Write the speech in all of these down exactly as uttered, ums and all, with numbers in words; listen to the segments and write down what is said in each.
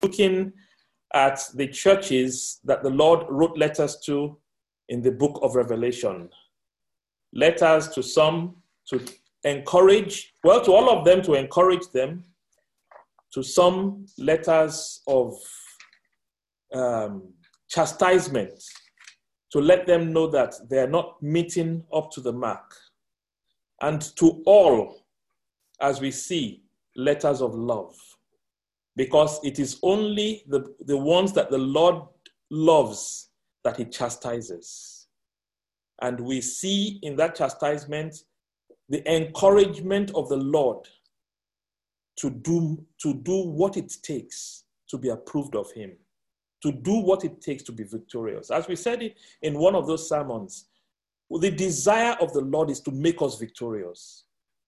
looking at the churches that the Lord wrote letters to in the book of Revelation. Letters to some to encourage, well, to all of them to encourage them, to some letters of um, chastisement, to let them know that they are not meeting up to the mark. And to all, as we see, letters of love. Because it is only the, the ones that the Lord loves that he chastises. And we see in that chastisement the encouragement of the Lord to do, to do what it takes to be approved of him, to do what it takes to be victorious. As we said it in one of those sermons, the desire of the Lord is to make us victorious.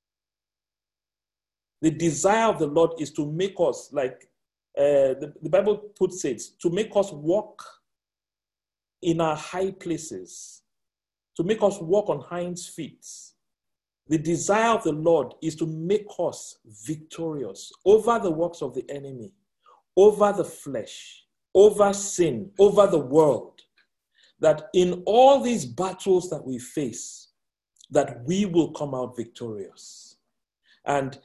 The desire of the Lord is to make us, like uh, the, the Bible puts it, to make us walk in our high places, to make us walk on hinds feet. The desire of the Lord is to make us victorious over the works of the enemy, over the flesh, over sin, over the world. That in all these battles that we face, that we will come out victorious. And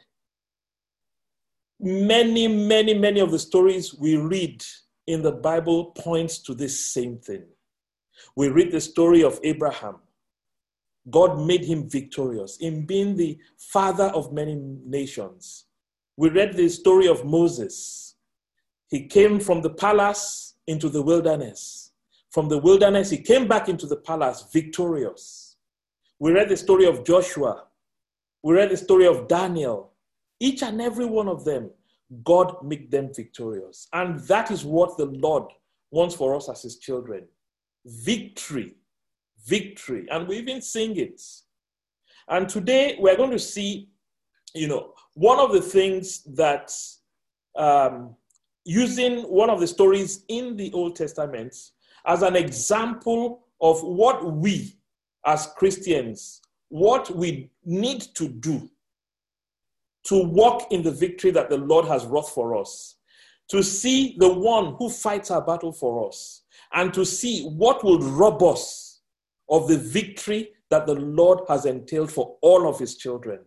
many, many, many of the stories we read in the Bible points to this same thing. We read the story of Abraham. God made him victorious in being the father of many nations. We read the story of Moses. He came from the palace into the wilderness. From the wilderness, he came back into the palace victorious. We read the story of Joshua. We read the story of Daniel. Each and every one of them, God made them victorious. And that is what the Lord wants for us as his children. Victory. Victory. And we even sing it. And today we're going to see, you know, one of the things that, um, using one of the stories in the Old Testament as an example of what we as Christians, what we need to do to walk in the victory that the Lord has wrought for us, to see the one who fights our battle for us, and to see what will rob us of the victory that the Lord has entailed for all of his children.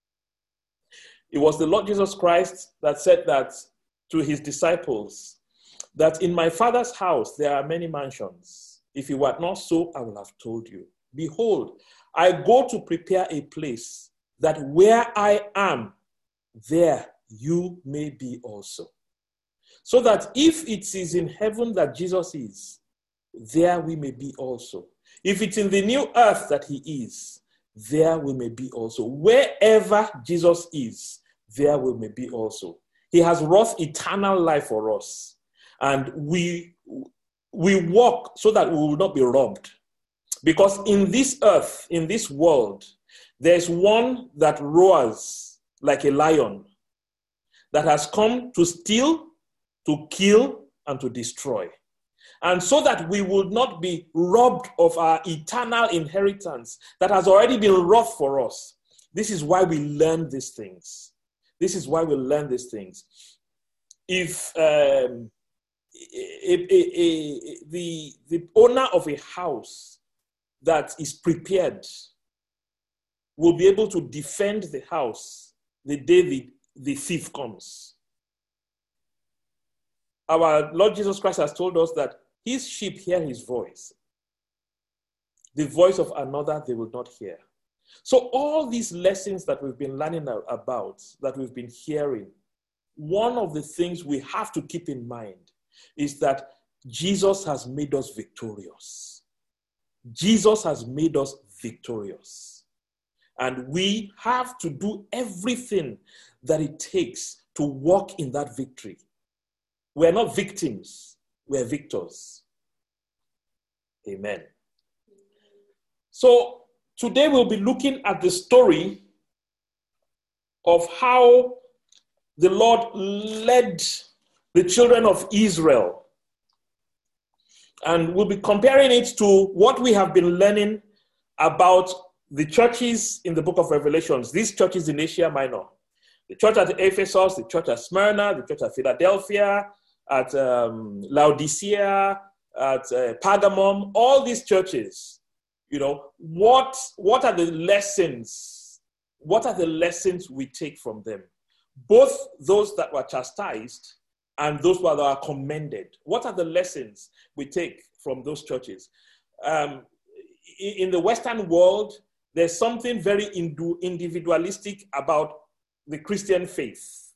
It was the Lord Jesus Christ that said that to his disciples, that in my Father's house there are many mansions. If it were not so, I will have told you. Behold, I go to prepare a place, that where I am, there you may be also. So that if it is in heaven that Jesus is, there we may be also. If it's in the new earth that he is, there we may be also. Wherever Jesus is, there we may be also. He has wrought eternal life for us. And we, we walk so that we will not be robbed. Because in this earth, in this world, there's one that roars like a lion, that has come to steal, to kill, and to destroy. And so that we will not be robbed of our eternal inheritance that has already been wrought for us. This is why we learn these things. This is why we learn these things. If um, a, a, a, the, the owner of a house that is prepared will be able to defend the house the day the, the thief comes. Our Lord Jesus Christ has told us that his sheep hear his voice. The voice of another they will not hear. So all these lessons that we've been learning about, that we've been hearing, one of the things we have to keep in mind is that Jesus has made us victorious. Jesus has made us victorious. And we have to do everything that it takes to walk in that victory. We're not victims, we're victors. Amen. So today we'll be looking at the story of how the Lord led the children of Israel. And we'll be comparing it to what we have been learning about the churches in the book of Revelations, these churches in Asia Minor. The church at Ephesus, the church at Smyrna, the church at Philadelphia, at um, Laodicea, at uh, Pergamum, all these churches, you know, what, what are the lessons? What are the lessons we take from them? Both those that were chastised and those that are commended. What are the lessons we take from those churches? Um, in the Western world, there's something very individualistic about the Christian faith.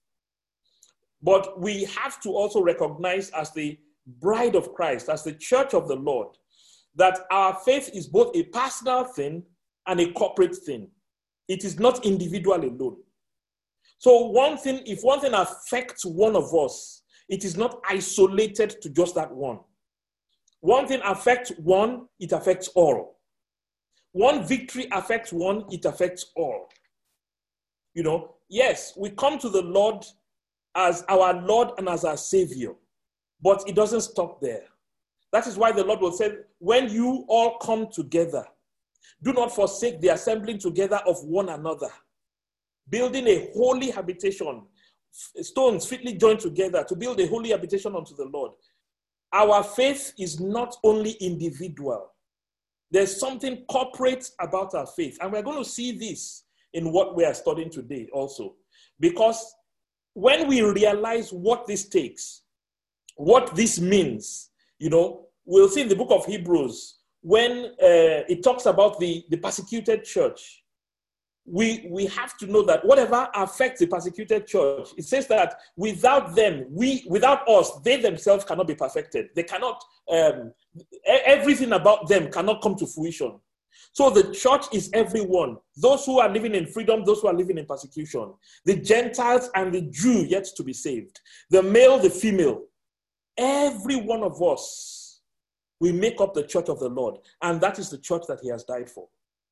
But we have to also recognize, as the bride of Christ, as the church of the Lord, that our faith is both a personal thing and a corporate thing. It is not individual alone. So one thing, if one thing affects one of us, it is not isolated to just that one. One thing affects one, it affects all. One victory affects one, it affects all. You know, yes, we come to the Lord as our Lord and as our Savior, but it doesn't stop there. That is why the Lord will say, when you all come together, do not forsake the assembling together of one another, building a holy habitation, stones fitly joined together to build a holy habitation unto the Lord. Our faith is not only individual. There's something corporate about our faith. And we're going to see this in what we are studying today also. Because when we realize what this takes, what this means, you know, we'll see in the book of Hebrews, when uh, it talks about the, the persecuted church, we, we have to know that whatever affects the persecuted church, it says that without them, we, without us, they themselves cannot be perfected. They cannot, um, everything about them cannot come to fruition. So the church is everyone. Those who are living in freedom, those who are living in persecution, the Gentiles and the Jew yet to be saved, the male, the female, every one of us, we make up the church of the Lord. And that is the church that he has died for.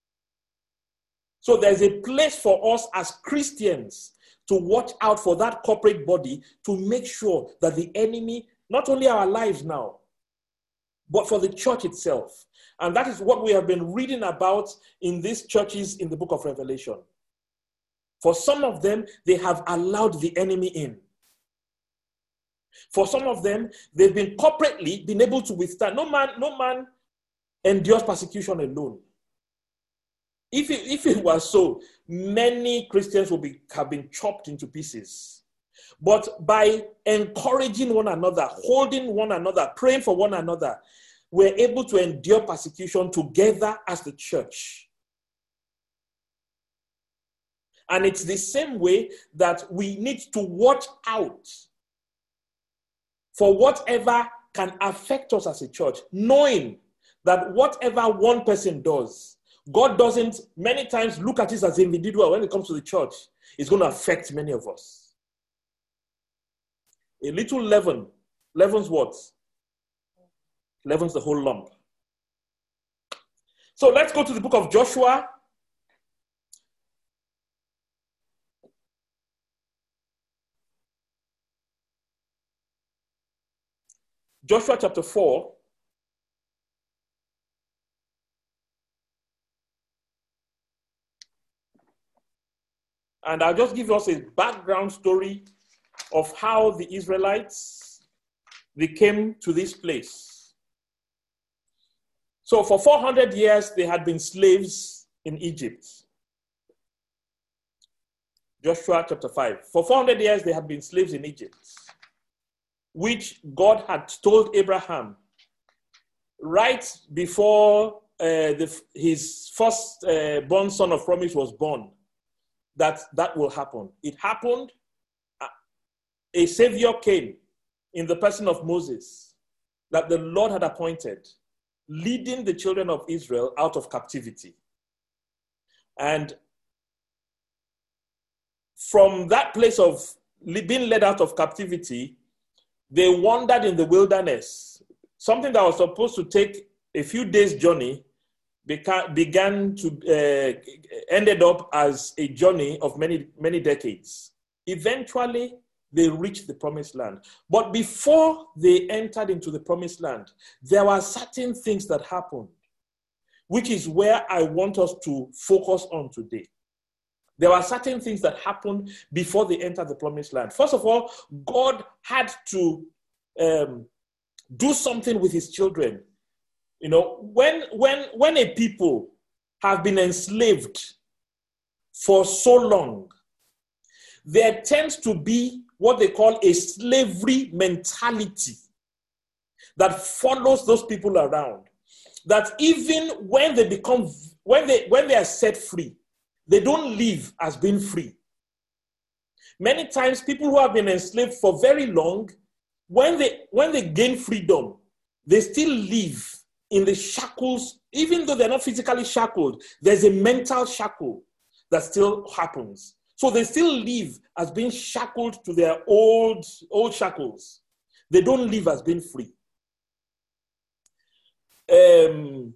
So there's a place for us as Christians to watch out for that corporate body, to make sure that the enemy, not only our lives now, but for the church itself. And that is what we have been reading about in these churches in the book of Revelation. For some of them, they have allowed the enemy in. For some of them, they've been corporately been able to withstand. No man, no man endures persecution alone. If it, if it was so, many Christians will be, have been chopped into pieces. But by encouraging one another, holding one another, praying for one another, we're able to endure persecution together as the church. And it's the same way that we need to watch out for whatever can affect us as a church, knowing that whatever one person does, God doesn't many times look at it as individual. When it comes to the church, it's going to affect many of us. A little leaven, leavens what? Leavens the whole lump. So let's go to the book of Joshua. Joshua chapter four. And I'll just give us a background story of how the Israelites, they came to this place. So for four hundred years, they had been slaves in Egypt. Joshua chapter five. For four hundred years, they had been slaves in Egypt, which God had told Abraham right before uh, the, his first uh, born son of promise was born, that that will happen. It happened. A savior came in the person of Moses that the Lord had appointed, leading the children of Israel out of captivity. And from that place of being led out of captivity, they wandered in the wilderness. Something that was supposed to take a few days' journey beca- began to, uh, ended up as a journey of many, many decades. Eventually, they reached the promised land. But before they entered into the promised land, there were certain things that happened, which is where I want us to focus on today. There were certain things that happened before they entered the promised land. First of all, God had to um, do something with his children. You know, when, when, when a people have been enslaved for so long, there tends to be what they call a slavery mentality that follows those people around. That even when they become, when they, when they are set free, they don't live as being free. Many times people who have been enslaved for very long, when they, when they gain freedom, they still live in the shackles. Even though they're not physically shackled, there's a mental shackle that still happens. So they still live as being shackled to their old, old shackles. They don't live as being free. Um,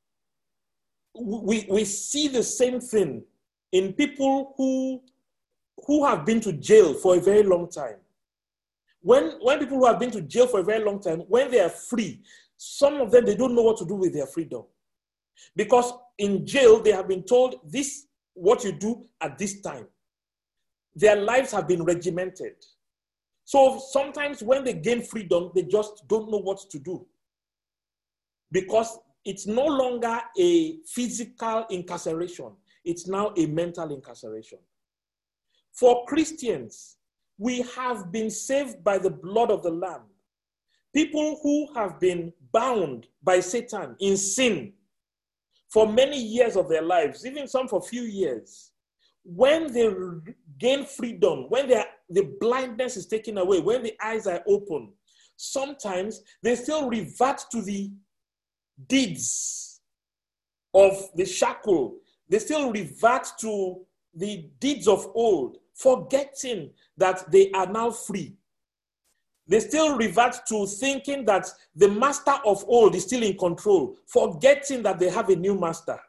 we, we see the same thing in people who, who have been to jail for a very long time. When, when people who have been to jail for a very long time, when they are free, some of them, they don't know what to do with their freedom. Because in jail, they have been told this, what you do at this time. Their lives have been regimented. So sometimes when they gain freedom, they just don't know what to do. Because it's no longer a physical incarceration. It's now a mental incarceration. For Christians, we have been saved by the blood of the Lamb. People who have been bound by Satan in sin for many years of their lives, even some for a few years, when they gain freedom, when the blindness is taken away, when the eyes are open, sometimes they still revert to the deeds of the shackle. They still revert to the deeds of old, forgetting that they are now free. They still revert to thinking that the master of old is still in control, forgetting that they have a new master.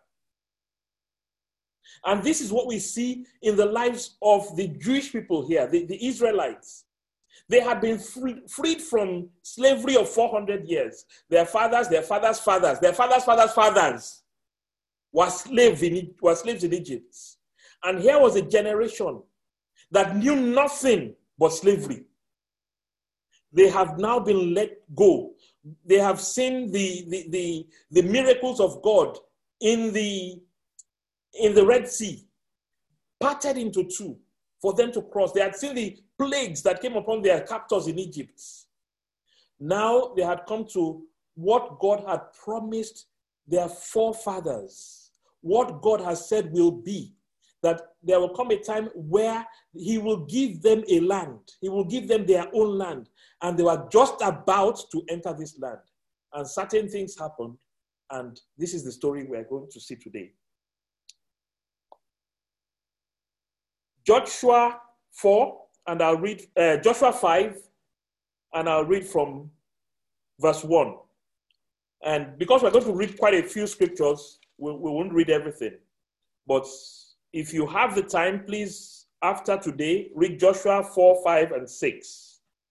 And this is what we see in the lives of the Jewish people here, the, the Israelites. They had been free, freed from slavery of four hundred years. Their fathers, their fathers' fathers, their fathers' fathers' fathers were slaves in, were slaves in Egypt. And here was a generation that knew nothing but slavery. They have now been let go. They have seen the, the, the, the miracles of God in the, in the Red Sea, parted into two for them to cross. They had seen the plagues that came upon their captors in Egypt. Now they had come to what God had promised their forefathers, what God has said will be, that there will come a time where he will give them a land. He will give them their own land. And they were just about to enter this land. And certain things happened. And this is the story we are going to see today. Joshua four, and I'll read, uh, Joshua five, and I'll read from verse one. And because we're going to read quite a few scriptures, we, we won't read everything. But if you have the time, please, after today, read Joshua four, five, and six.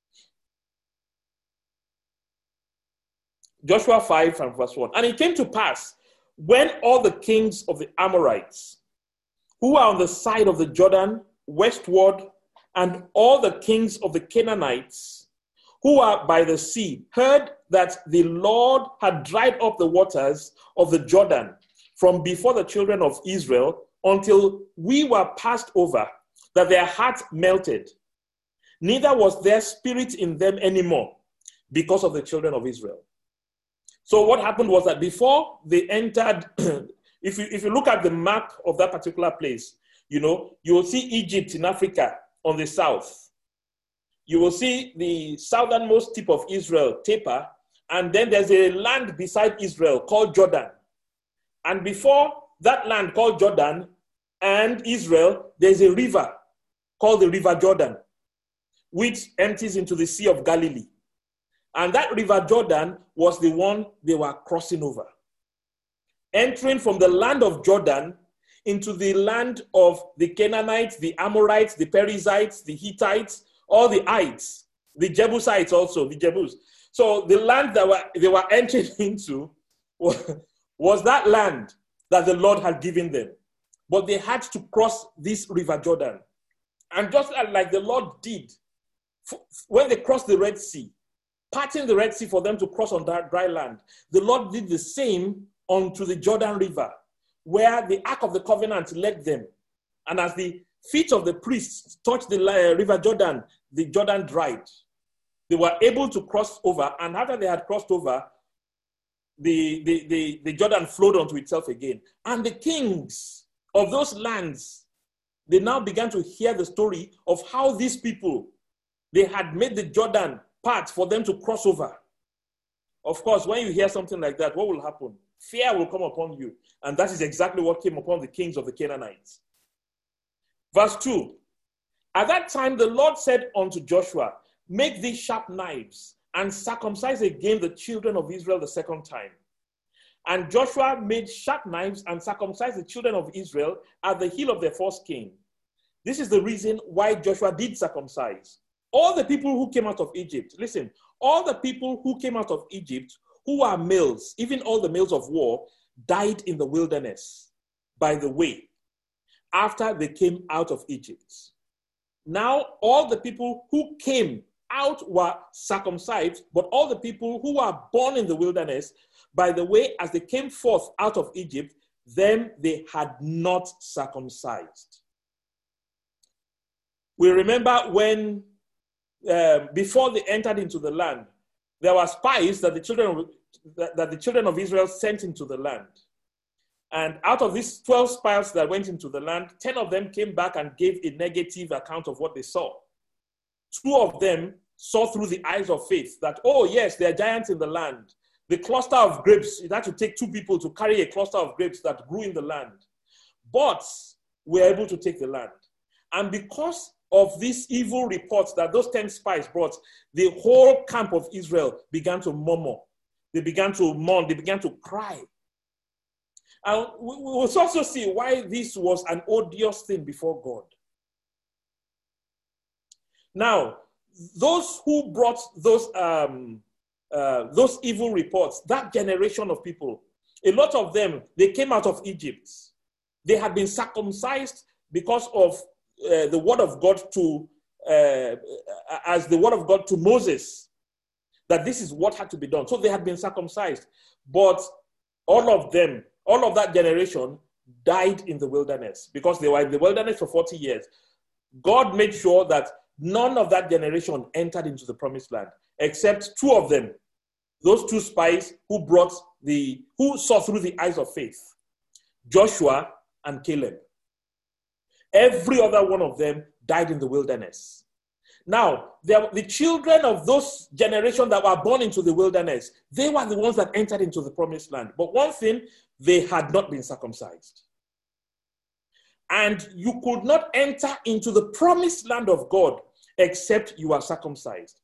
Joshua five and verse one. And it came to pass, when all the kings of the Amorites, who are on the side of the Jordan westward, and all the kings of the Canaanites, who are by the sea, heard that the Lord had dried up the waters of the Jordan from before the children of Israel until we were passed over, that their hearts melted. Neither was there spirit in them anymore because of the children of Israel. So what happened was that before they entered, if you, if you look at the map of that particular place, you know, you will see Egypt in Africa on the south. You will see the southernmost tip of Israel, Tepa, and then there's a land beside Israel called Jordan. And before that land called Jordan and Israel, there's a river called the River Jordan, which empties into the Sea of Galilee. And that River Jordan was the one they were crossing over, entering from the land of Jordan into the land of the Canaanites, the Amorites, the Perizzites, the Hittites, all the ites, the Jebusites also, the Jebus. So the land that were, they were entering into was, was that land that the Lord had given them. But they had to cross this River Jordan. And just like the Lord did when they crossed the Red Sea, parting the Red Sea for them to cross on that dry land. The Lord did the same onto the Jordan River, where the Ark of the Covenant led them. And as the feet of the priests touched the uh, River Jordan, the Jordan dried. They were able to cross over, and after they had crossed over, the, the, the, the Jordan flowed onto itself again. And the kings of those lands, they now began to hear the story of how these people, they had made the Jordan part for them to cross over. Of course, when you hear something like that, what will happen? Fear will come upon you. And that is exactly what came upon the kings of the Canaanites. Verse two, at that time the Lord said unto Joshua, make these sharp knives and circumcise again the children of Israel the second time. And Joshua made sharp knives and circumcised the children of Israel at the heel of their foreskin. This is the reason why Joshua did circumcise all the people who came out of Egypt. Listen, all the people who came out of Egypt, who are males, even all the males of war, died in the wilderness by the way, after they came out of Egypt. Now, all the people who came out were circumcised, but all the people who were born in the wilderness, by the way, as they came forth out of Egypt, them they had not circumcised. We remember when, uh, before they entered into the land, there were spies that the children of, that, that the children of Israel sent into the land. And out of these twelve spies that went into the land, ten of them came back and gave a negative account of what they saw. Two of them saw through the eyes of faith that, oh yes, there are giants in the land. The cluster of grapes, it had to take two people to carry a cluster of grapes that grew in the land. But we were able to take the land. And because of these evil reports that those ten spies brought, the whole camp of Israel began to murmur. They began to mourn. They began to cry. And we will also see why this was an odious thing before God. Now, those who brought those, um, uh, those evil reports, that generation of people, a lot of them, they came out of Egypt. They had been circumcised because of uh, the word of God to, uh, as the word of God to Moses, that this is what had to be done. So they had been circumcised. But all of them, all of that generation died in the wilderness because they were in the wilderness for forty years. God made sure that none of that generation entered into the promised land, except two of them, those two spies who brought the, who saw through the eyes of faith, Joshua and Caleb. Every other one of them died in the wilderness. Now, the children of those generations that were born into the wilderness, they were the ones that entered into the promised land. But one thing, they had not been circumcised. And you could not enter into the promised land of God except you are circumcised.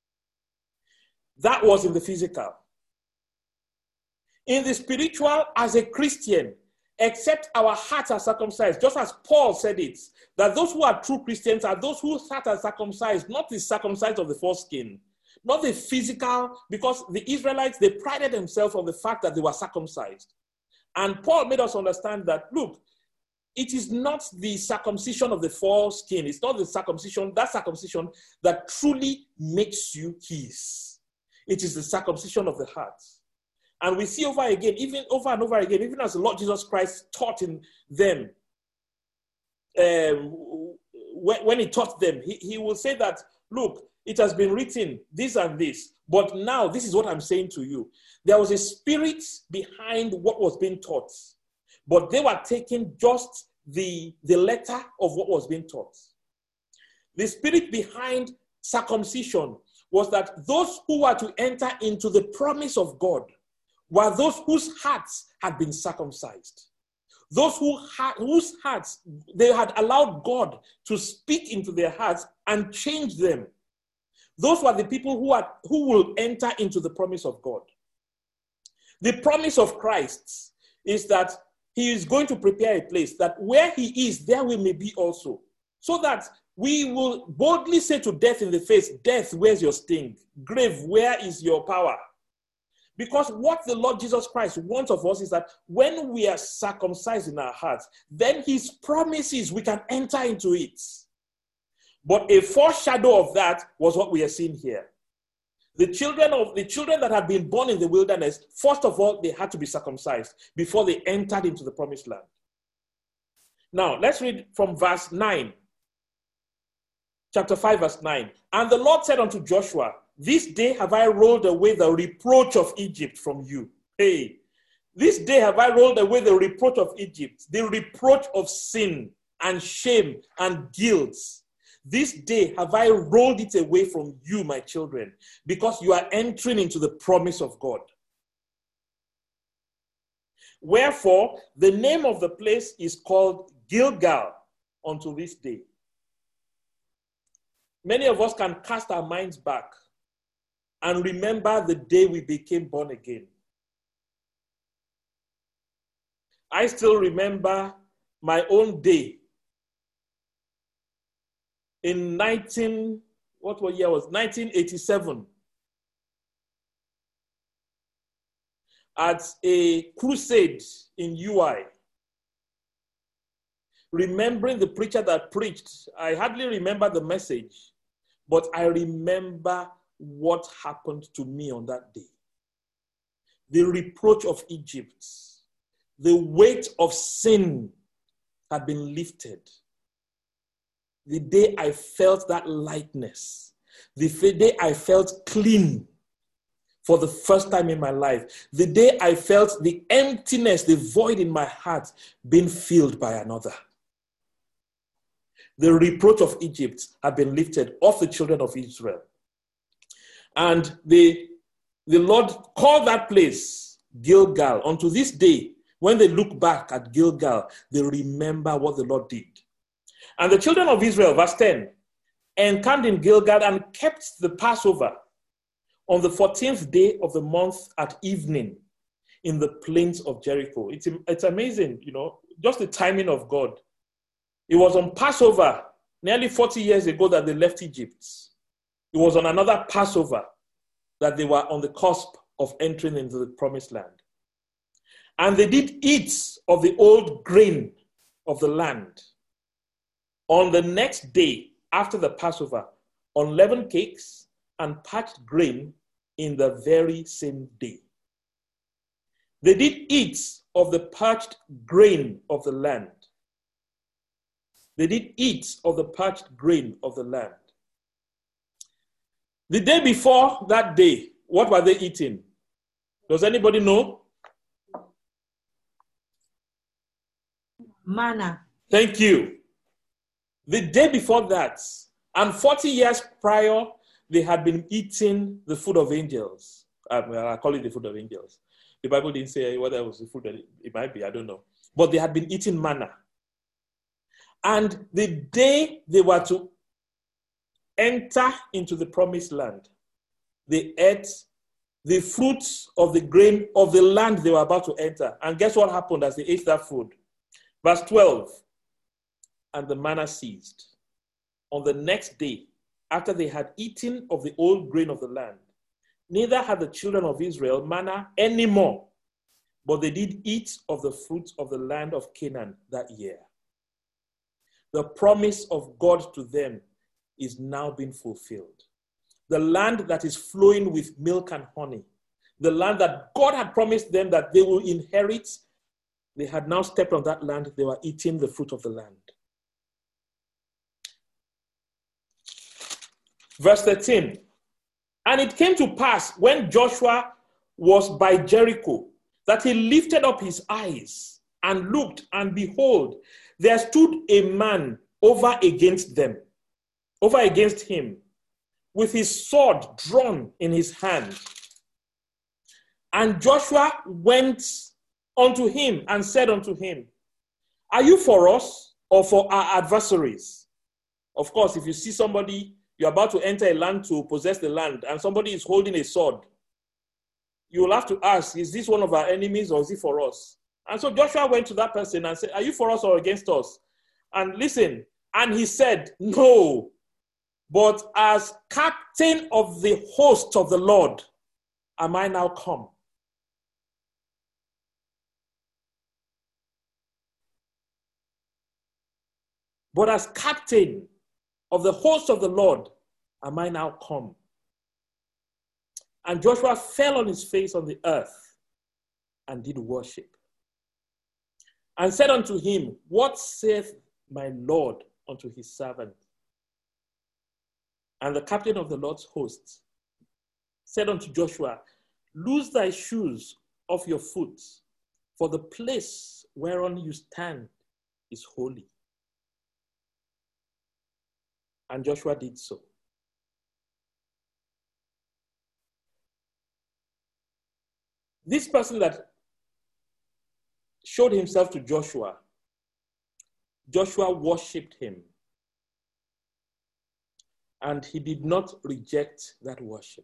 That was in the physical. In the spiritual, as a Christian, except our hearts are circumcised, just as Paul said it, that those who are true Christians are those whose hearts are circumcised, not the circumcised of the foreskin, not the physical, because the Israelites, they prided themselves on the fact that they were circumcised. And Paul made us understand that, look, it is not the circumcision of the foreskin, it's not the circumcision, that circumcision that truly makes you his. It is the circumcision of the heart. And we see over again, even over and over again, even as the Lord Jesus Christ taught in them, um, when, when he taught them, he, he will say that, look, it has been written this and this, but now this is what I'm saying to you. There was a spirit behind what was being taught, but they were taking just the, the letter of what was being taught. The spirit behind circumcision was that those who were to enter into the promise of God were those whose hearts had been circumcised. Those who ha- whose hearts, they had allowed God to speak into their hearts and change them. Those were the people who, are, who will enter into the promise of God. The promise of Christ is that he is going to prepare a place, that where he is, there we may be also. So that we will boldly say to death in the face, death, where's your sting? Grave, where is your power? Because what the Lord Jesus Christ wants of us is that when we are circumcised in our hearts, then his promises, we can enter into it. But a foreshadow of that was what we are seeing here. The children of the children that had been born in the wilderness, first of all, they had to be circumcised before they entered into the promised land. Now, let's read from verse nine. Chapter five, verse nine. And the Lord said unto Joshua, this day have I rolled away the reproach of Egypt from you. Hey, this day have I rolled away the reproach of Egypt, the reproach of sin and shame and guilt. This day have I rolled it away from you, my children, because you are entering into the promise of God. Wherefore, the name of the place is called Gilgal unto this day. Many of us can cast our minds back and remember the day we became born again. I still remember my own day in nineteen, what year was nineteen eighty-seven, at a crusade in U I. Remembering the preacher that preached, I hardly remember the message, but I remember what happened to me on that day. The reproach of Egypt, the weight of sin had been lifted. The day I felt that lightness, the day I felt clean for the first time in my life, the day I felt the emptiness, the void in my heart being filled by another. The reproach of Egypt had been lifted off the children of Israel. And the, the Lord called that place Gilgal. Unto this day, when they look back at Gilgal, they remember what the Lord did. And the children of Israel, verse ten, encamped in Gilgal and kept the Passover on the fourteenth day of the month at evening in the plains of Jericho. It's, it's amazing, you know, just the timing of God. It was on Passover, nearly forty years ago, that they left Egypt. It was on another Passover that they were on the cusp of entering into the promised land. And they did eat of the old grain of the land. On the next day after the Passover, unleavened cakes and parched grain in the very same day. They did eat of the parched grain of the land. They did eat of the parched grain of the land. The day before that day, what were they eating? Does anybody know? Manna. Thank you. The day before that, and forty years prior, they had been eating the food of angels. I, I call it the food of angels. The Bible didn't say whether it was the food that it, it might be, I don't know. But they had been eating manna. And the day they were to enter into the promised land, they ate the fruits of the grain of the land they were about to enter. And guess what happened as they ate that food? Verse twelve, and the manna ceased. On the next day, after they had eaten of the old grain of the land, neither had the children of Israel manna anymore, but they did eat of the fruits of the land of Canaan that year. The promise of God to them is now being fulfilled. The land that is flowing with milk and honey, the land that God had promised them that they will inherit, they had now stepped on that land. They were eating the fruit of the land. Verse thirteen, and it came to pass when Joshua was by Jericho that he lifted up his eyes and looked, and behold, there stood a man over against them, over against him, with his sword drawn in his hand. And Joshua went unto him and said unto him, are you for us or for our adversaries? Of course, if you see somebody, you're about to enter a land to possess the land, and somebody is holding a sword, you will have to ask, is this one of our enemies or is it for us? And so Joshua went to that person and said, are you for us or against us? And listen, and he said, no, but as captain of the host of the Lord am I now come. But as captain of the host of the Lord am I now come. And Joshua fell on his face on the earth and did worship. And said unto him, what saith my Lord unto his servant? And the captain of the Lord's hosts said unto Joshua, loose thy shoes off your foot, for the place whereon you stand is holy. And Joshua did so. This person that showed himself to Joshua, Joshua worshipped him. And he did not reject that worship.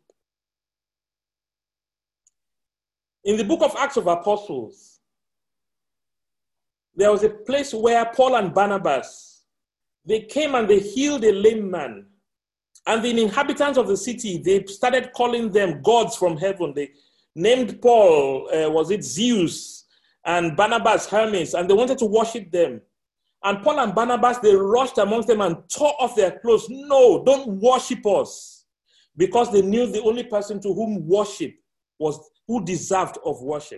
In the book of Acts of Apostles, there was a place where Paul and Barnabas, they came and they healed a lame man. And the inhabitants of the city, they started calling them gods from heaven. They named Paul, uh, was it Zeus, and Barnabas Hermes, and they wanted to worship them. And Paul and Barnabas, they rushed amongst them and tore off their clothes. No, don't worship us. Because they knew the only person to whom worship was, who deserved of worship.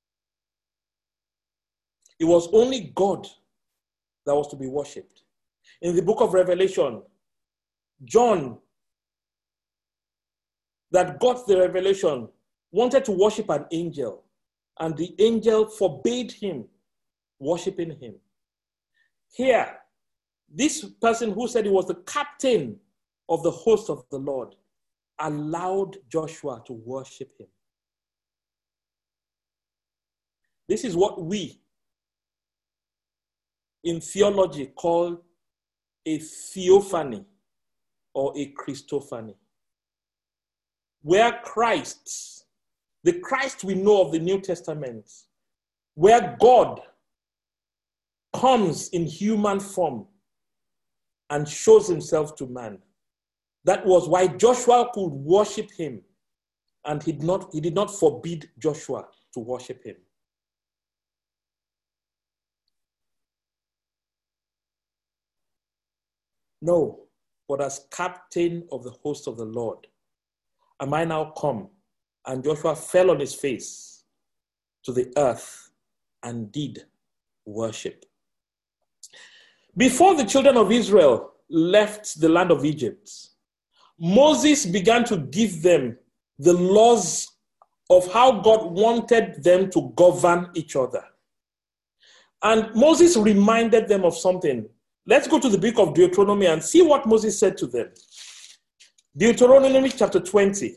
It was only God that was to be worshipped. In the book of Revelation, John, that got the revelation, wanted to worship an angel, and the angel forbade him worshiping him. Here, this person who said he was the captain of the host of the Lord allowed Joshua to worship him. This is what we in theology call a theophany or a Christophany, where Christ, the Christ we know of the New Testament, where God comes in human form and shows himself to man. That was why Joshua could worship him, and he did not, he did not forbid Joshua to worship him. No, but as captain of the host of the Lord, am I now come? And Joshua fell on his face to the earth and did worship. Before the children of Israel left the land of Egypt, Moses began to give them the laws of how God wanted them to govern each other. And Moses reminded them of something. Let's go to the book of Deuteronomy and see what Moses said to them. Deuteronomy chapter twenty.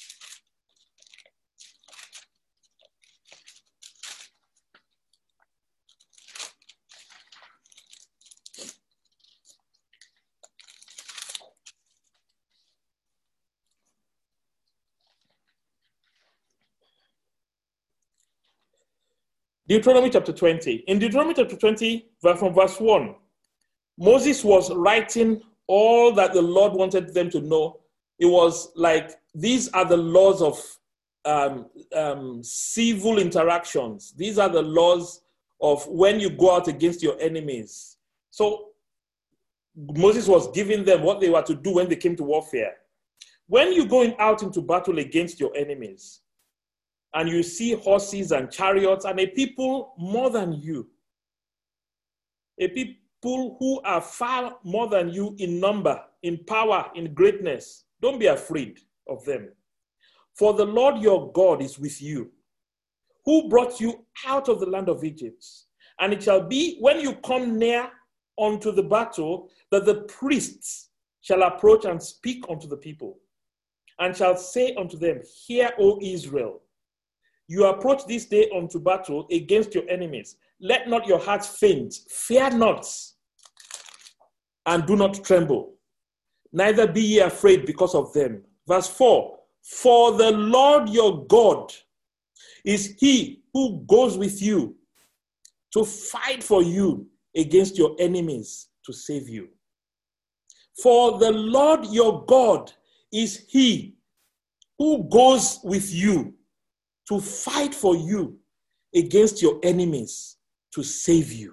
Deuteronomy chapter twenty. In Deuteronomy chapter twenty, from verse one, Moses was writing all that the Lord wanted them to know. It was like, these are the laws of um, um, civil interactions. These are the laws of when you go out against your enemies. So Moses was giving them what they were to do when they came to warfare. When you're going out into battle against your enemies, and you see horses and chariots and a people more than you, a people who are far more than you in number, in power, in greatness, don't be afraid of them. For the Lord your God is with you, who brought you out of the land of Egypt. And it shall be when you come near unto the battle that the priests shall approach and speak unto the people, and shall say unto them, Hear, O Israel, you approach this day unto battle against your enemies. Let not your hearts faint. Fear not, and do not tremble. Neither be ye afraid because of them. Verse four, for the Lord your God is he who goes with you to fight for you against your enemies to save you. For the Lord your God is he who goes with you to fight for you against your enemies to save you.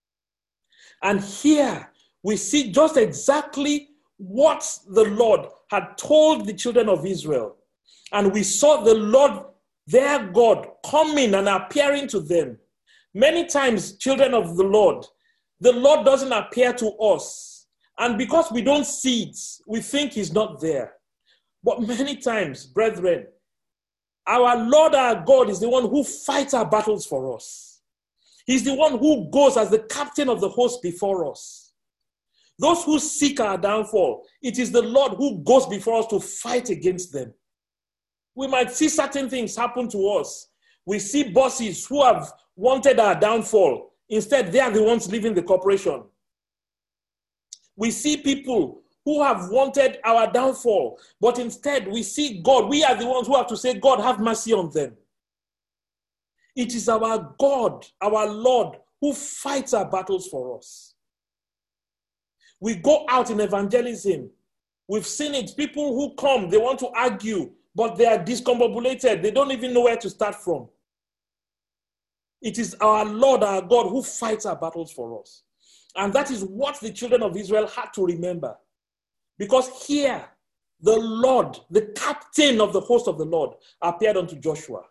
And here we see just exactly what the Lord had told the children of Israel, and we saw the Lord, their God, coming and appearing to them. Many times, children of the Lord, the Lord doesn't appear to us. And because we don't see it, we think he's not there. But many times, brethren, our Lord, our God, is the one who fights our battles for us. He's the one who goes as the captain of the host before us. Those who seek our downfall, it is the Lord who goes before us to fight against them. We might see certain things happen to us. We see bosses who have wanted our downfall. Instead, they are the ones leaving the corporation. We see people who have wanted our downfall, but instead we see God. We are the ones who have to say, God, have mercy on them. It is our God, our Lord, who fights our battles for us. We go out in evangelism. We've seen it. People who come, they want to argue, but they are discombobulated. They don't even know where to start from. It is our Lord, our God, who fights our battles for us. And that is what the children of Israel had to remember. Because here, the Lord, the captain of the host of the Lord, appeared unto Joshua.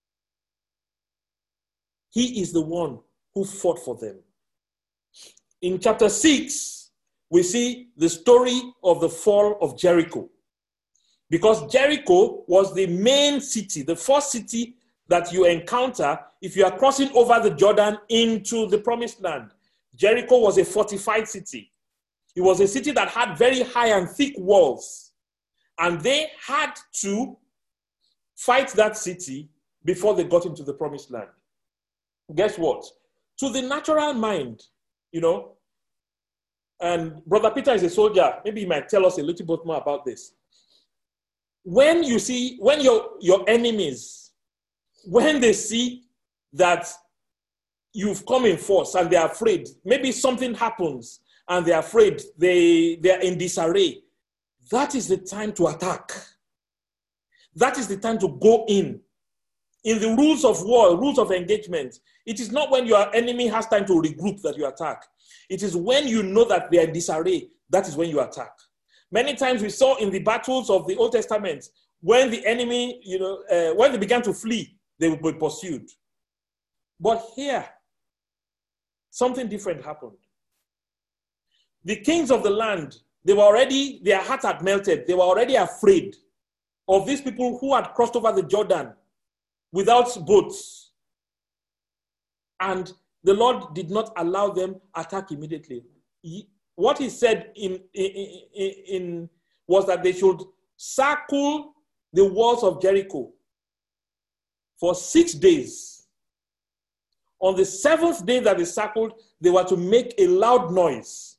He is the one who fought for them. In chapter six, we see the story of the fall of Jericho. Because Jericho was the main city, the first city that you encounter if you are crossing over the Jordan into the promised land. Jericho was a fortified city. It was a city that had very high and thick walls. And they had to fight that city before they got into the promised land. Guess what? To the natural mind, you know, and Brother Peter is a soldier. Maybe he might tell us a little bit more about this. When you see, when your, your enemies, when they see that you've come in force and they're afraid, maybe something happens and they're afraid, they, they're in disarray, that is the time to attack. That is the time to go in. In the rules of war, rules of engagement, it is not when your enemy has time to regroup that you attack. It is when you know that they are in disarray, that is when you attack. Many times we saw in the battles of the Old Testament, when the enemy, you know, uh, when they began to flee, they would be pursued. But here, something different happened. The kings of the land, they were already, their heart had melted. They were already afraid of these people who had crossed over the Jordan without boats. And the Lord did not allow them attack immediately. He, what he said in, in, in, in was that they should circle the walls of Jericho for six days. On the seventh day that they circled, they were to make a loud noise.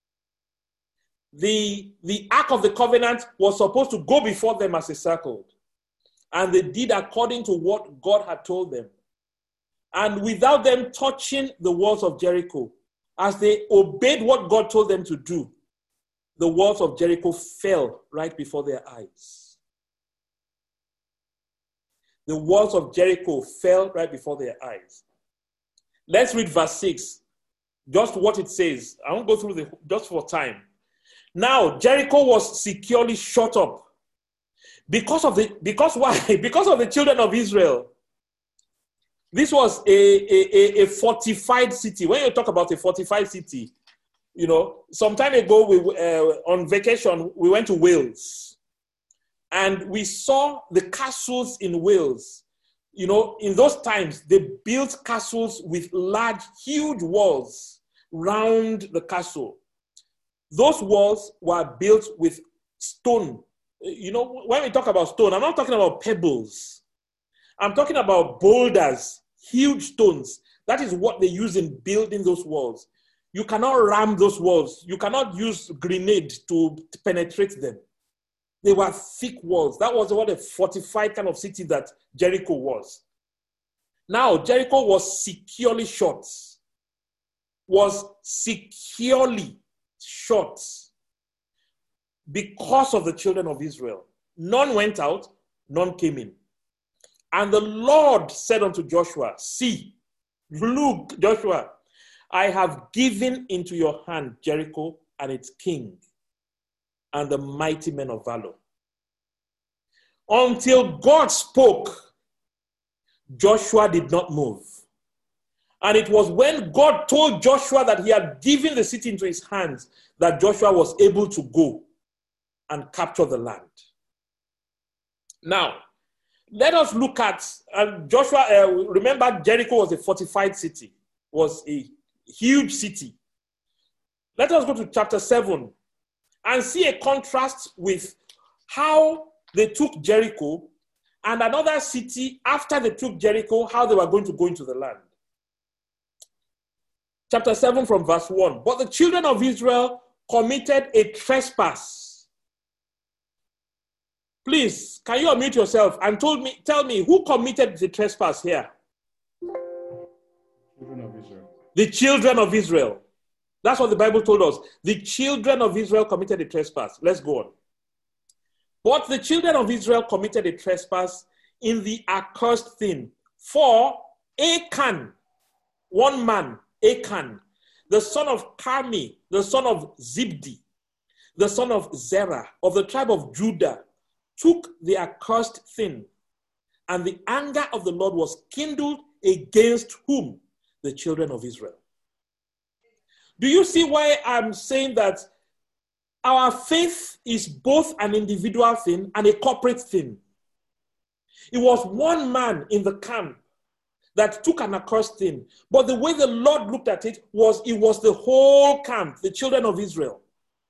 The, the Ark of the Covenant was supposed to go before them as they circled. And they did according to what God had told them. And without them touching the walls of Jericho, as they obeyed what God told them to do, the walls of Jericho fell right before their eyes. The walls of Jericho fell right before their eyes. Let's read verse six. Just what it says. I won't go through the just for time. Now, Jericho was securely shut up. Because of the, because why? Because of the children of Israel. This was a, a, a fortified city. When you talk about a fortified city, you know, some time ago we uh, on vacation, we went to Wales. And we saw the castles in Wales. You know, in those times, they built castles with large, huge walls round the castle. Those walls were built with stone. You know, when we talk about stone, I'm not talking about pebbles. I'm talking about boulders, huge stones. That is what they use in building those walls. You cannot ram those walls. You cannot use grenade to penetrate them. They were thick walls. That was what a fortified kind of city that Jericho was. Now, Jericho was securely shut. Was securely shut because of the children of Israel. None went out, none came in. And the Lord said unto Joshua, see, look, Joshua, I have given into your hand Jericho and its king. and the mighty men of valor. Until God spoke, Joshua did not move. And it was when God told Joshua that he had given the city into his hands that Joshua was able to go and capture the land. Now, let us look at uh, Joshua. Uh, remember, Jericho was a fortified city, was a huge city. Let us go to chapter seven and see a contrast with how they took Jericho and another city after they took Jericho, how they were going to go into the land. Chapter seven from verse one. But the children of Israel committed a trespass. Please, can you unmute yourself and told me, tell me who committed the trespass here? Children of Israel. The children of Israel. That's what the Bible told us. The children of Israel committed a trespass. Let's go on. But the children of Israel committed a trespass in the accursed thing. For Achan, one man, Achan, the son of Carmi, the son of Zibdi, the son of Zerah, of the tribe of Judah, took the accursed thing, and the anger of the Lord was kindled against whom? The children of Israel. Do you see why I'm saying that our faith is both an individual thing and a corporate thing? It was one man in the camp that took an accursed thing, but the way the Lord looked at it was it was the whole camp, the children of Israel.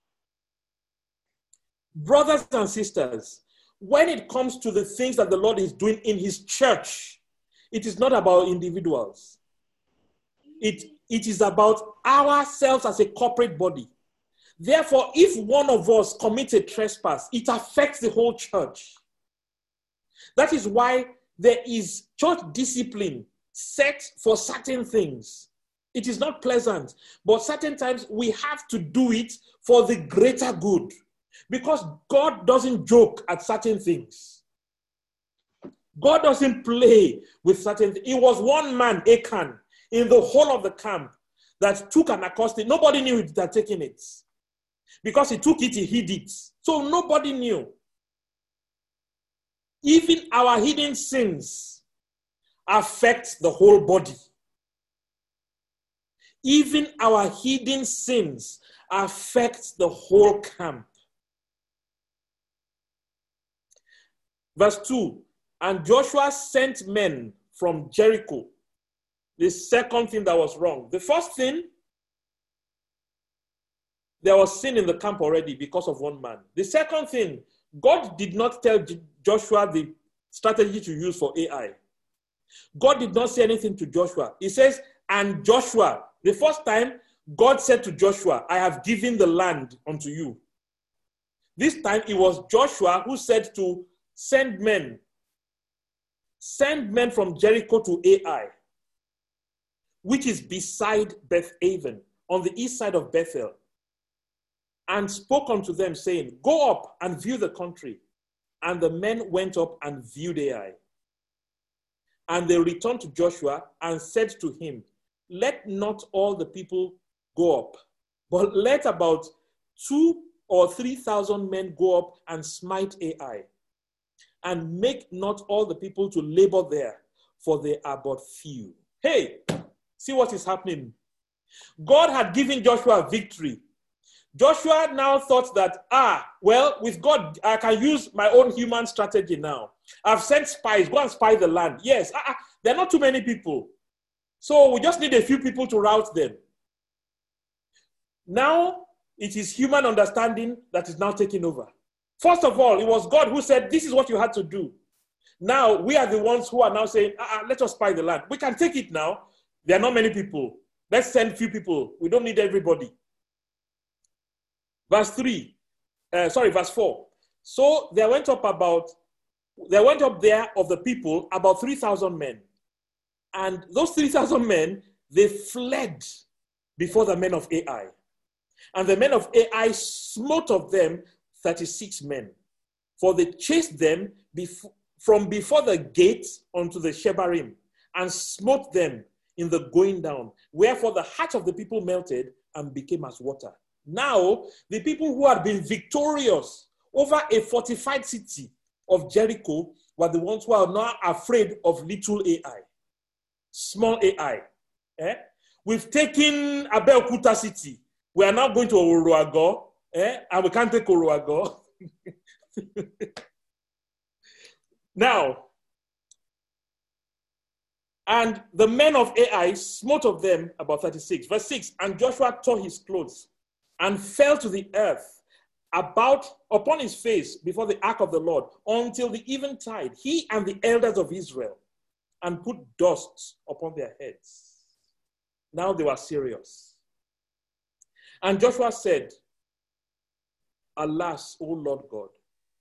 Brothers and sisters, when it comes to the things that the Lord is doing in his church, it is not about individuals. It, it is about ourselves as a corporate body. Therefore, if one of us commits a trespass, it affects the whole church. That is why there is church discipline set for certain things. It is not pleasant, but certain times we have to do it for the greater good. Because God doesn't joke at certain things. God doesn't play with certain things. It was one man, Achan, in the whole of the camp that took an accursed. Nobody knew he had taken it. Because he took it, he hid it. So nobody knew. Even our hidden sins affect the whole body. Even our hidden sins affect the whole camp. Verse two, and Joshua sent men from Jericho. The second thing that was wrong. The first thing, there was sin in the camp already because of one man. The second thing, God did not tell Joshua the strategy to use for A I. God did not say anything to Joshua. He says, and Joshua, the first time, God said to Joshua, I have given the land unto you. This time, it was Joshua who said to send men. Send men from Jericho to Ai, which is beside Beth-aven, on the east side of Bethel, and spoke unto them, saying, go up and view the country. And the men went up and viewed Ai. And they returned to Joshua and said to him, let not all the people go up, but let about two or three thousand men go up and smite Ai. And make not all the people to labor there, for they are but few. Hey, see what is happening. God had given Joshua victory. Joshua now thought that, ah, well, with God, I can use my own human strategy now. I've sent spies, go and spy the land. Yes, ah, there are not too many people. So we just need a few people to rout them. Now, it is human understanding that is now taking over. First of all, it was God who said, this is what you had to do. Now, we are the ones who are now saying, ah, let us spy the land. We can take it now. There are not many people. Let's send few people. We don't need everybody. Verse three, uh, sorry, verse four. So there went up about, there went up there of the people about three thousand men. And those three thousand men, they fled before the men of Ai. And the men of Ai smote of them thirty-six men. For they chased them bef- from before the gate unto the Shebarim, and smote them in the going down. Wherefore the heart of the people melted and became as water. Now, the people who had been victorious over a fortified city of Jericho were the ones who are now afraid of little A I, small A I. Eh? We've taken Abeokuta city. We are now going to Oroago, eh? And we can't take Oroago. Now, and the men of Ai smote of them, about thirty-six. Verse six, and Joshua tore his clothes and fell to the earth about upon his face before the ark of the Lord until the eventide, he and the elders of Israel, and put dust upon their heads. Now they were serious. And Joshua said, alas, O Lord God,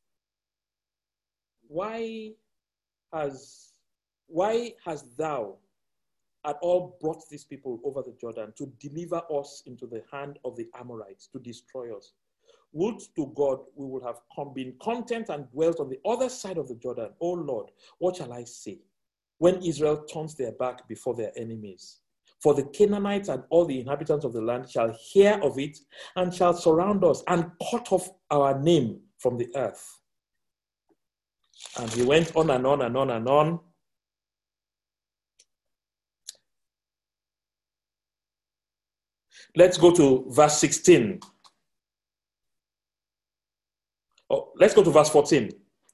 why has, why hast thou at all brought these people over the Jordan to deliver us into the hand of the Amorites to destroy us? Would to God we would have come, been content and dwelt on the other side of the Jordan. O Lord, what shall I say when Israel turns their back before their enemies? For the Canaanites and all the inhabitants of the land shall hear of it and shall surround us and cut off our name from the earth. And he went on and on and on and on. Let's go to verse sixteen. Oh, let's go to verse fourteen.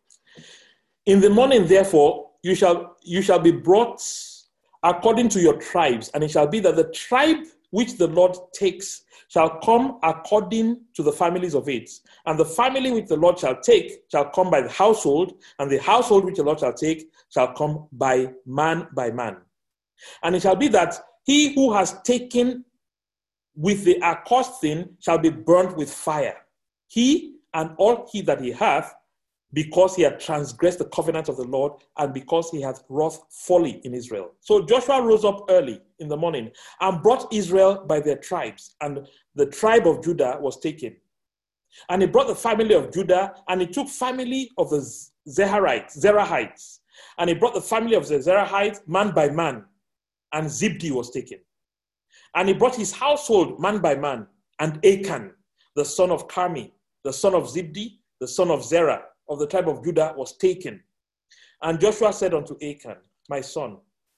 In the morning, therefore, you shall you shall be brought according to your tribes, and it shall be that the tribe which the Lord takes shall come according to the families of it. And the family which the Lord shall take shall come by the household, and the household which the Lord shall take shall come by man by man. And it shall be that he who has taken with the accursed thing shall be burnt with fire, he and all he that he hath, because he had transgressed the covenant of the Lord, and because he hath wrought folly in Israel. So Joshua rose up early in the morning and brought Israel by their tribes, and the tribe of Judah was taken. And he brought the family of Judah, and he took family of the Zerahites, Zerahites, and he brought the family of the Zerahites man by man, and Zibdi was taken. And he brought his household man by man, and Achan, the son of Carmi, the son of Zibdi, the son of Zerah, of the tribe of Judah, was taken. And Joshua said unto Achan, my son,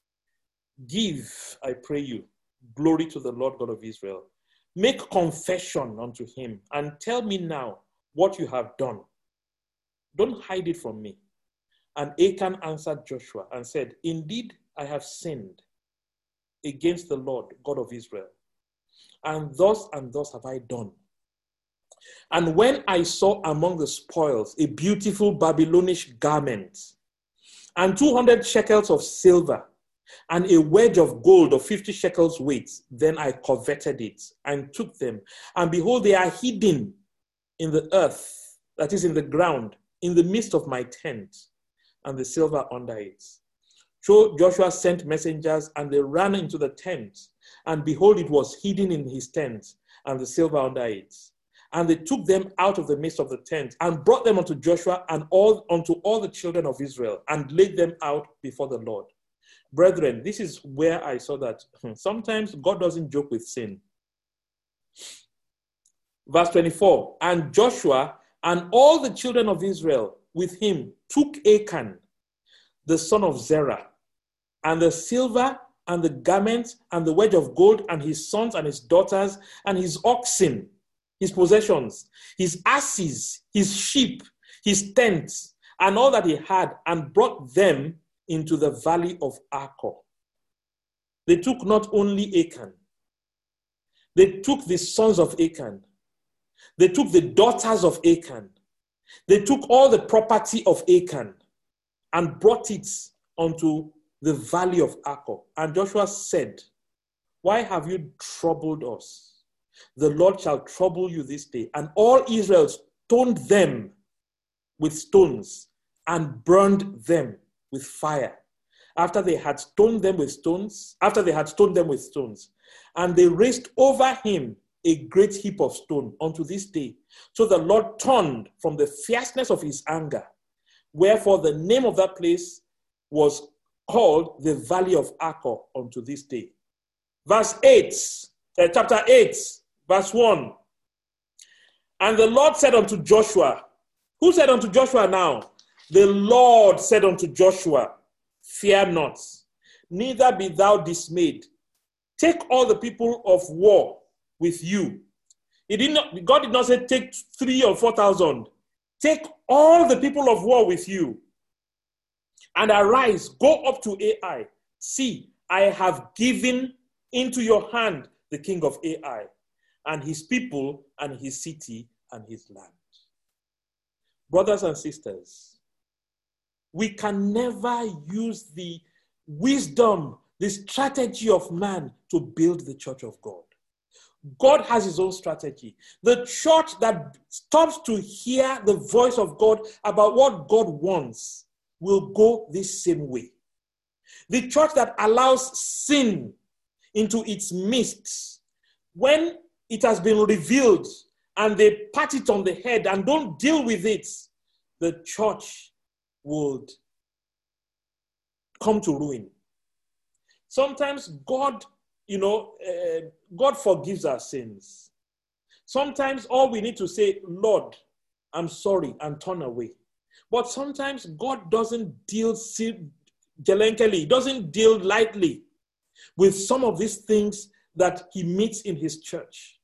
give, I pray you, glory to the Lord God of Israel. Make confession unto him, and tell me now what you have done. Don't hide it from me. And Achan answered Joshua and said, indeed, I have sinned against the Lord God of Israel, and thus and thus have I done. And when I saw among the spoils a beautiful Babylonish garment, and two hundred shekels of silver, and a wedge of gold of fifty shekels weight, then I coveted it, and took them. And behold, they are hidden in the earth, that is in the ground, in the midst of my tent, and the silver under it. So Joshua sent messengers, and they ran into the tent, and behold, it was hidden in his tent, and the silver under it. And they took them out of the midst of the tent, and brought them unto Joshua and all unto all the children of Israel, and laid them out before the Lord. Brethren, this is where I saw that sometimes God doesn't joke with sin. Verse twenty-four, and Joshua and all the children of Israel with him took Achan, the son of Zerah, and the silver and the garments and the wedge of gold, and his sons and his daughters, and his oxen, his possessions, his asses, his sheep, his tents, and all that he had, and brought them into the valley of Achor. They took not only Achan, they took the sons of Achan, they took the daughters of Achan, they took all the property of Achan, and brought it unto the valley of Achor. And Joshua said, why have you troubled us? The Lord shall trouble you this day. And all Israel stoned them with stones and burned them with fire. After they had stoned them with stones, after they had stoned them with stones, and they raised over him a great heap of stone unto this day. So the Lord turned from the fierceness of his anger. Wherefore the name of that place was called the Valley of Achor unto this day. Verse eight, uh, chapter eight, verse one. And the Lord said unto Joshua, who said unto Joshua now? The Lord said unto Joshua, fear not, neither be thou dismayed. Take all the people of war with you. He did not, God did not say take three or four thousand. Take all the people of war with you. And arise, go up to Ai. See, I have given into your hand the king of Ai, and his people, and his city, and his land. Brothers and sisters, we can never use the wisdom, the strategy of man to build the church of God. God has his own strategy. The church that stops to hear the voice of God about what God wants will go this same way. The church that allows sin into its midst, when it has been revealed and they pat it on the head and don't deal with it, the church would come to ruin. Sometimes God, you know, uh, God forgives our sins. Sometimes all we need to say, Lord, I'm sorry, and turn away. But sometimes God doesn't deal gelenkely, doesn't deal lightly with some of these things that he meets in his church.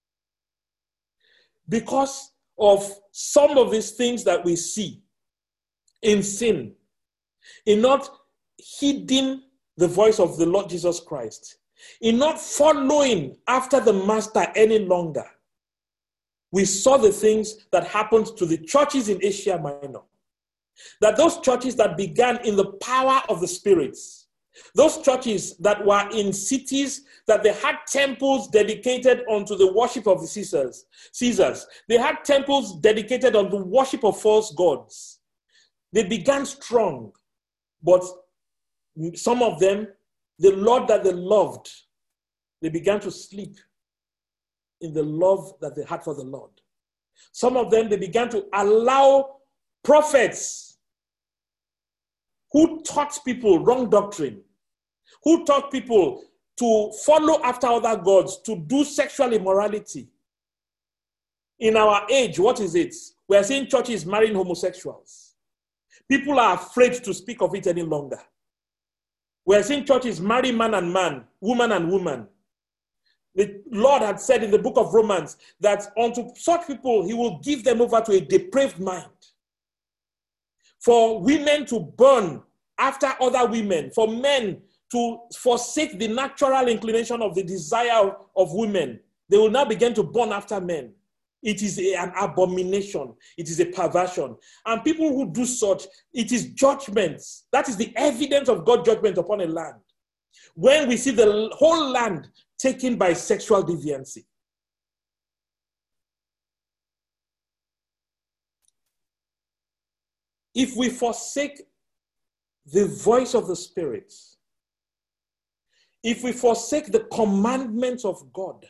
Because of some of these things that we see in sin, in not heeding the voice of the Lord Jesus Christ, in not following after the master any longer. We saw the things that happened to the churches in Asia Minor. That those churches that began in the power of the spirits, those churches that were in cities that they had temples dedicated unto the worship of the Caesars, Caesars. They had temples dedicated unto the worship of false gods. They began strong, but some of them, the Lord that they loved, they began to sleep in the love that they had for the Lord. Some of them, they began to allow prophets who taught people wrong doctrine, who taught people to follow after other gods, to do sexual immorality. In our age, what is it? We are seeing churches marrying homosexuals. People are afraid to speak of it any longer. We are seeing churches marry man and man, woman and woman. The Lord had said in the book of Romans that unto such people, he will give them over to a depraved mind. For women to burn after other women, for men to forsake the natural inclination of the desire of women, they will now begin to burn after men. It is a, an abomination. It is a perversion. And people who do such, it is judgment. That is the evidence of God's judgment upon a land. When we see the whole land taken by sexual deviancy. If we forsake the voice of the Spirit, if we forsake the commandments of God,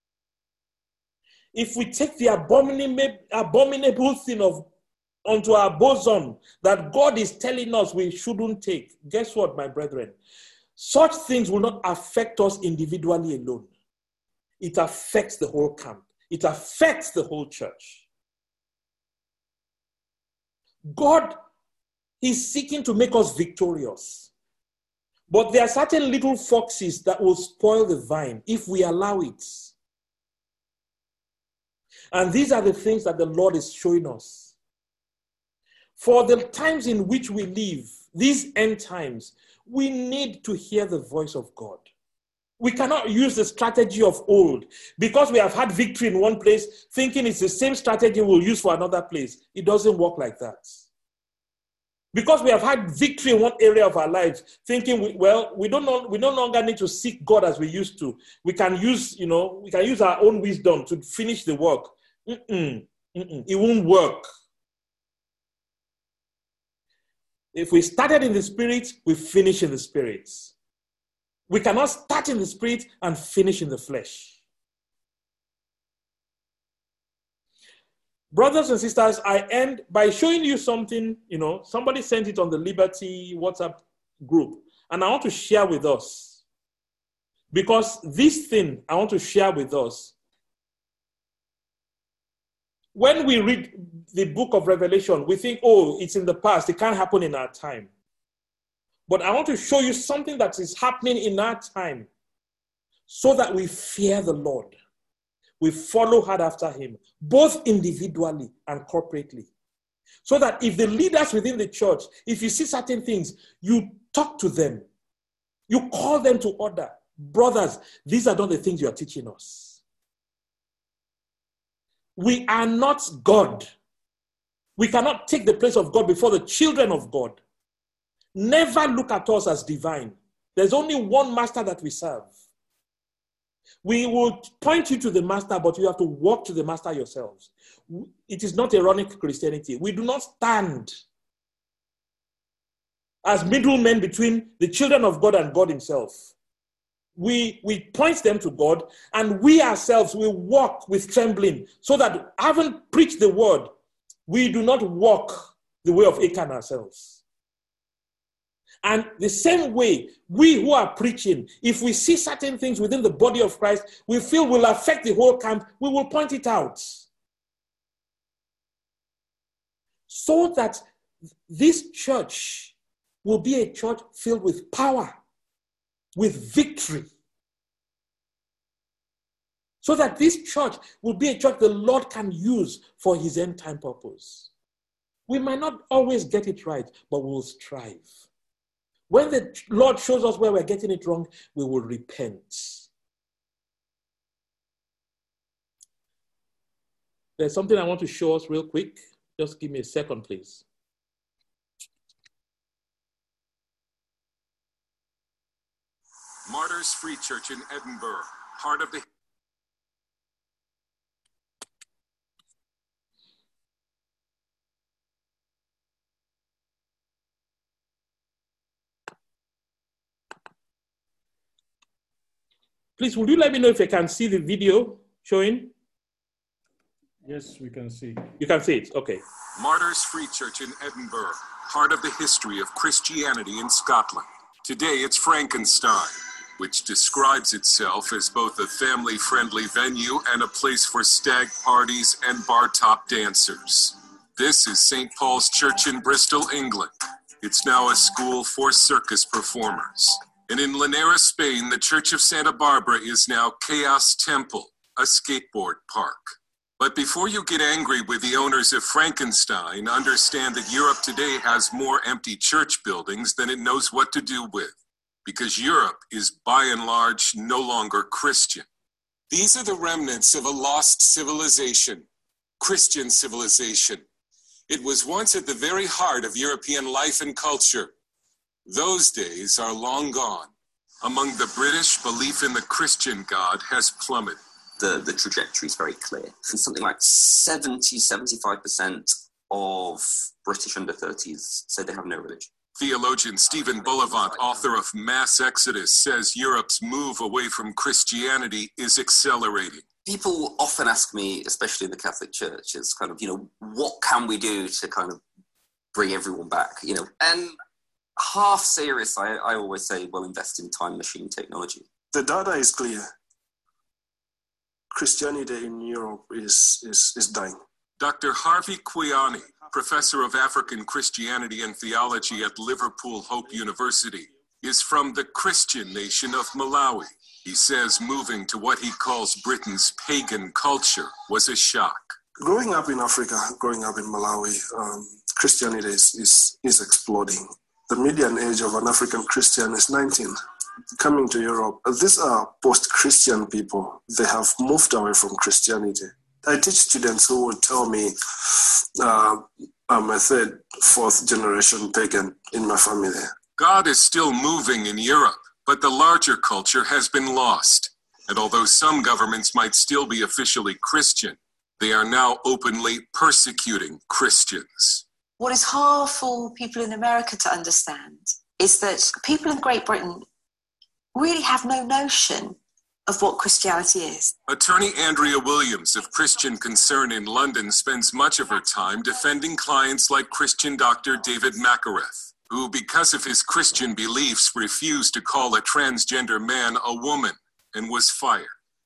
if we take the abominable, abominable thing of onto our bosom that God is telling us we shouldn't take, guess what, my brethren? Such things will not affect us individually alone. It affects the whole camp. It affects the whole church. God is seeking to make us victorious. But there are certain little foxes that will spoil the vine if we allow it. And these are the things that the Lord is showing us. For the times in which we live, these end times, we need to hear the voice of God. We cannot use the strategy of old because we have had victory in one place, thinking it's the same strategy we'll use for another place. It doesn't work like that. Because we have had victory in one area of our lives, thinking, we, well, we don't know, we no longer need to seek God as we used to. We can use, you know, we can use our own wisdom to finish the work. Mm-mm, mm-mm, it won't work. If we started in the Spirit, we finish in the Spirit. We cannot start in the Spirit and finish in the flesh. Brothers and sisters, I end by showing you something, you know, somebody sent it on the Liberty WhatsApp group, and I want to share with us. Because this thing I want to share with us when we read the book of Revelation, we think, oh, it's in the past. It can't happen in our time. But I want to show you something that is happening in our time so that we fear the Lord. We follow hard after him, both individually and corporately. So that if the leaders within the church, if you see certain things, you talk to them. You call them to order. Brothers, these are not the things you are teaching us. We are not God. We cannot take the place of God before the children of God. Never look at us as divine. There's only one master that we serve. We will point you to the master, but you have to walk to the master yourselves. It is not Aaronic Christianity. We do not stand as middlemen between the children of God and God himself. We, we point them to God, and we ourselves will walk with trembling, so that having preached the word, we do not walk the way of Achan ourselves. And the same way, we who are preaching, if we see certain things within the body of Christ we feel will affect the whole camp, we will point it out. So that this church will be a church filled with power, with victory. So that this church will be a church the Lord can use for his end time purpose. We might not always get it right, but we'll strive. When the Lord shows us where we're getting it wrong, we will repent. There's something I want to show us real quick. Just give me a second, please. Martyrs Free Church in Edinburgh, part of the... Please, would you let me know if you can see the video showing? Yes, we can see. You can see it, okay. Martyrs Free Church in Edinburgh, part of the history of Christianity in Scotland. Today it's Frankenstein, which describes itself as both a family-friendly venue and a place for stag parties and bar-top dancers. This is Saint Paul's Church in Bristol, England. It's now a school for circus performers. And in Linares, Spain, the Church of Santa Barbara is now Chaos Temple, a skateboard park. But before you get angry with the owners of Frankenstein, understand that Europe today has more empty church buildings than it knows what to do with, because Europe is by and large no longer Christian. These are the remnants of a lost civilization, Christian civilization. It was once at the very heart of European life and culture. Those days are long gone. Among the British, belief in the Christian God has plummeted. The, the trajectory is very clear. And something like seventy, seventy-five percent of British under thirties say they have no religion. Theologian Stephen Bullivant, author of Mass Exodus, says Europe's move away from Christianity is accelerating. People often ask me, especially in the Catholic Church, is kind of, you know, what can we do to kind of bring everyone back, you know? And half serious, I, I always say, well, invest in time machine technology. The data is clear. Christianity in Europe is, is, is dying. Doctor Harvey Kwiani, professor of African Christianity and theology at Liverpool Hope University, is from the Christian nation of Malawi. He says moving to what he calls Britain's pagan culture was a shock. Growing up in Africa, growing up in Malawi, um, Christianity is, is, is exploding. The median age of an African Christian is nineteen. Coming to Europe, these are post-Christian people. They have moved away from Christianity. I teach students who will tell me uh, I'm a third, fourth generation pagan in my family. God is still moving in Europe, but the larger culture has been lost. And although some governments might still be officially Christian, they are now openly persecuting Christians. What is hard for people in America to understand is that people in Great Britain really have no notion of what Christianity is. Attorney Andrea Williams of Christian Concern in London spends much of her time defending clients like Christian doctor David Makareth, who, because of his Christian beliefs, refused to call a transgender man a woman and was fired.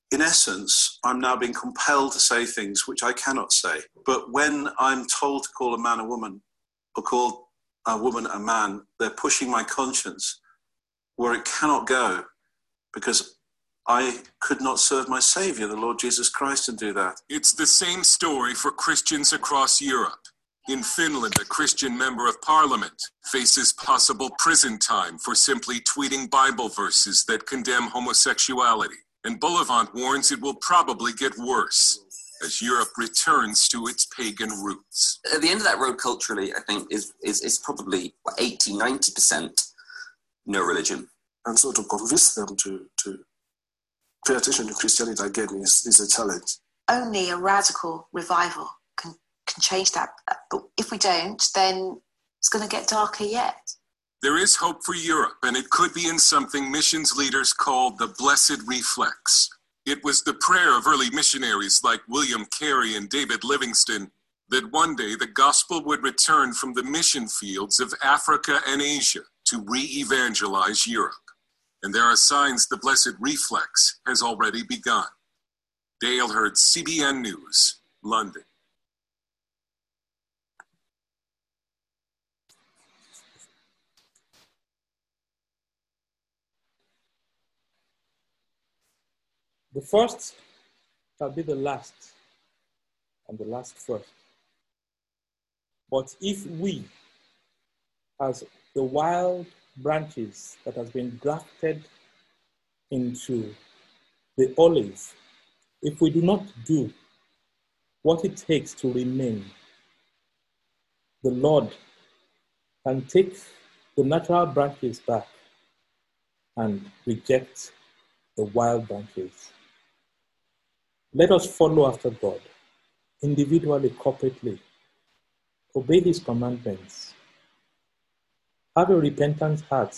in essence, I'm now being compelled to say things which I cannot say. But when I'm told to call a man a woman, or call a woman a man, they're pushing my conscience where it cannot go, because I could not serve my Saviour, the Lord Jesus Christ, and do that. It's the same story for Christians across Europe. In Finland, a Christian member of parliament faces possible prison time for simply tweeting Bible verses that condemn homosexuality. And Boulevant warns it will probably get worse as Europe returns to its pagan roots. At the end of that road culturally, I think, is, is, is probably eighty, ninety percent no religion. And so to convince them to, to pay attention to Christianity again is, is a challenge. Only a radical revival can, can change that. But if we don't, then it's going to get darker yet. There is hope for Europe, and it could be in something missions leaders called the blessed reflex. It was the prayer of early missionaries like William Carey and David Livingstone that one day the gospel would return from the mission fields of Africa and Asia to re-evangelize Europe. And there are signs the blessed reflex has already begun. Dale Hurd, C B N News, London. The first shall be the last, and the last first. But if we, as the wild branches that has been grafted into the olive, if we do not do what it takes to remain, the Lord can take the natural branches back and reject the wild branches. Let us follow after God, individually, corporately. Obey His commandments. Have a repentant heart.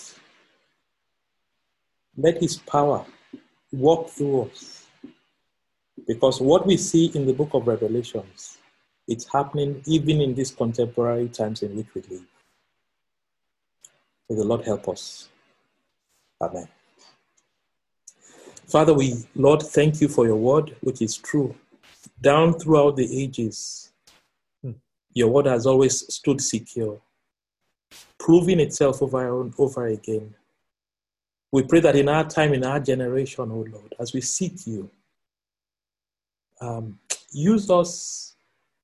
Let His power walk through us. Because what we see in the book of Revelations, it's happening even in these contemporary times in which we live. May the Lord help us. Amen. Father, we, Lord, thank you for your word, which is true. Down throughout the ages, your word has always stood secure, proving itself over and over again. We pray that in our time, in our generation, oh Lord, as we seek you, um, use us.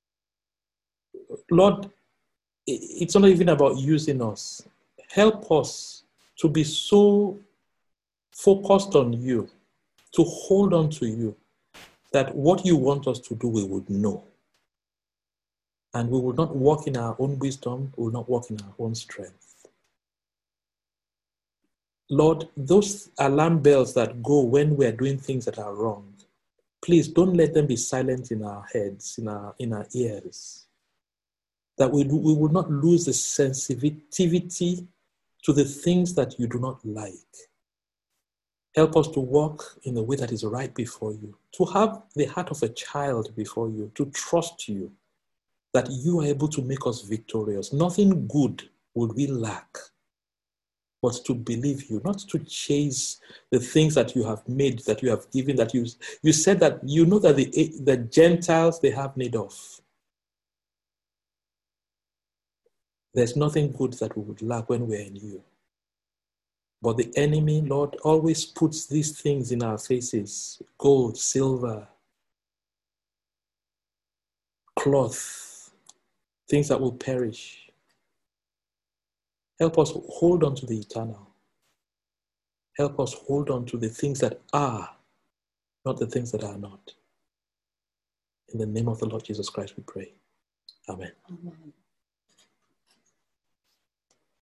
Lord, it's not even about using us. Help us to be so focused on you, to hold on to you, that what you want us to do, we would know. And we will not walk in our own wisdom, we will not walk in our own strength. Lord, those alarm bells that go when we are doing things that are wrong, please don't let them be silent in our heads, in our, in our ears. That we, do, we will not lose the sensitivity to the things that you do not like. Help us to walk in the way that is right before you, to have the heart of a child before you, to trust you, that you are able to make us victorious. Nothing good would we lack, but to believe you, not to chase the things that you have made, that you have given, that you, you said that you know that the, the Gentiles, they have need of. There's nothing good that we would lack when we're in you. But the enemy, Lord, always puts these things in our faces: gold, silver, cloth, things that will perish. Help us hold on to the eternal. Help us hold on to the things that are, not the things that are not. In the name of the Lord Jesus Christ we pray. Amen. Amen.